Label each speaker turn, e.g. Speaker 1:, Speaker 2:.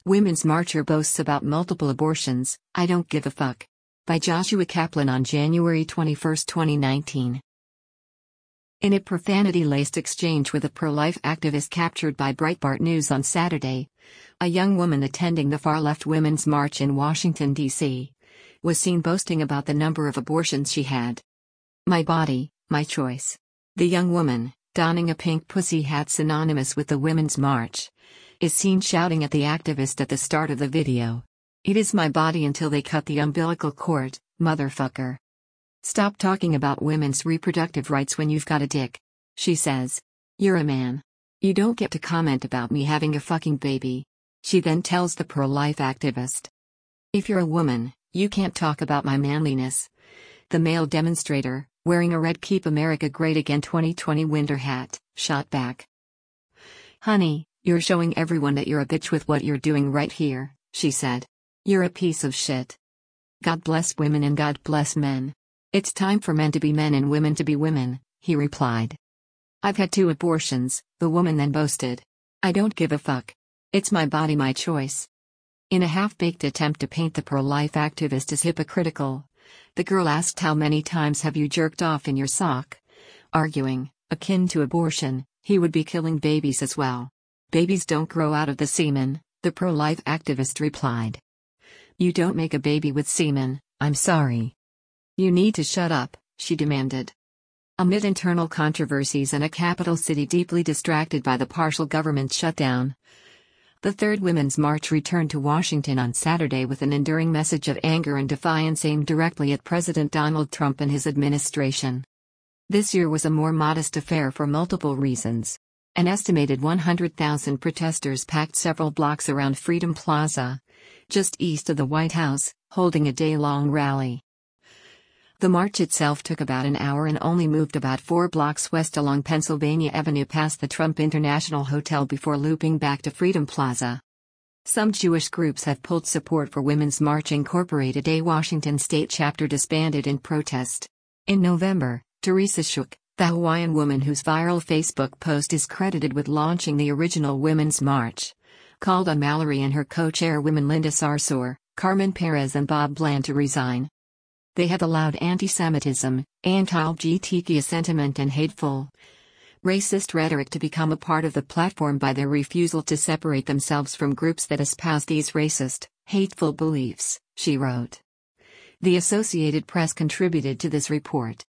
Speaker 1: Women's Marcher boasts about multiple abortions, I don't give a fuck. By Joshua Kaplan on January 21, 2019. In a profanity-laced exchange with a pro-life activist captured by Breitbart News on Saturday, a young woman attending the far-left Women's March in Washington, D.C., was seen boasting about the number of abortions she had. My body, my choice. The young woman, donning a pink pussy hat synonymous with the Women's March, is seen shouting at the activist at the start of the video. It is my body until they cut the umbilical cord, motherfucker. Stop talking about women's reproductive rights when you've got a dick, she says. You're a man. You don't get to comment about me having a fucking baby, she then tells the pro-life activist. If you're a woman, you can't talk about my manliness. The male demonstrator, wearing a red Keep America Great Again 2020 winter hat, shot back. Honey, you're showing everyone that you're a bitch with what you're doing right here, she said. You're a piece of shit. God bless women and God bless men. It's time for men to be men and women to be women, he replied. I've had 2 abortions, the woman then boasted. I don't give a fuck. It's my body, my choice. In a half-baked attempt to paint the pro-life activist as hypocritical, the girl asked, how many times have you jerked off in your sock? Arguing, akin to abortion, he would be killing babies as well. Babies don't grow out of the semen, the pro-life activist replied. You don't make a baby with semen, I'm sorry. You need to shut up, she demanded. Amid internal controversies and a capital city deeply distracted by the partial government shutdown, the Third Women's March returned to Washington on Saturday with an enduring message of anger and defiance aimed directly at President Donald Trump and his administration. This year was a more modest affair for multiple reasons. An estimated 100,000 protesters packed several blocks around Freedom Plaza, just east of the White House, holding a day-long rally. The march itself took about an hour and only moved about 4 blocks west along Pennsylvania Avenue past the Trump International Hotel before looping back to Freedom Plaza. Some Jewish groups have pulled support for Women's March Incorporated, a Washington state chapter disbanded in protest. In November, Teresa Shook, the Hawaiian woman whose viral Facebook post is credited with launching the original Women's March, called on Mallory and her co-chairwomen Linda Sarsour, Carmen Perez and Bob Bland to resign. They have allowed anti-Semitism, anti-LGBTQ sentiment and hateful, racist rhetoric to become a part of the platform by their refusal to separate themselves from groups that espouse these racist, hateful beliefs, she wrote. The Associated Press contributed to this report.